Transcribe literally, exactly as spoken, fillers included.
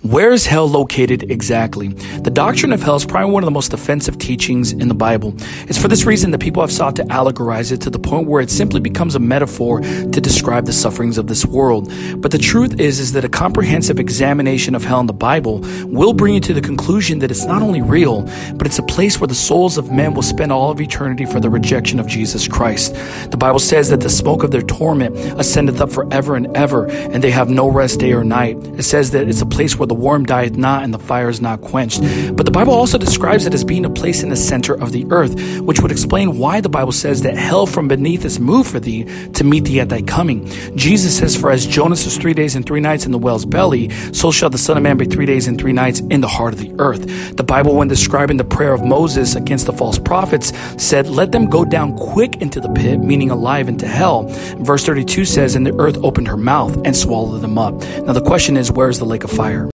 Where is hell located exactly? The doctrine of hell is probably one of the most offensive teachings in the Bible. It's for this reason that people have sought to allegorize it to the point where it simply becomes a metaphor to describe the sufferings of this world. But the truth is, is that a comprehensive examination of hell in the Bible will bring you to the conclusion that it's not only real, but it's a place where the souls of men will spend all of eternity for the rejection of Jesus Christ. The Bible says that the smoke of their torment ascendeth up forever and ever, and they have no rest day or night. It says that it's a place where the worm dieth not and the fire is not quenched. But the Bible also describes it as being a place in the center of the earth, which would explain why the Bible says that hell from beneath is moved for thee to meet thee at thy coming. Jesus says, for as Jonas was three days and three nights in the whale's belly, so shall the Son of Man be three days and three nights in the heart of the earth. The Bible, when describing the prayer of Moses against the false prophets, said, let them go down quick into the pit, meaning alive into hell. Verse thirty-two says, and the earth opened her mouth and swallowed them up. Now the question is, where is the lake of fire?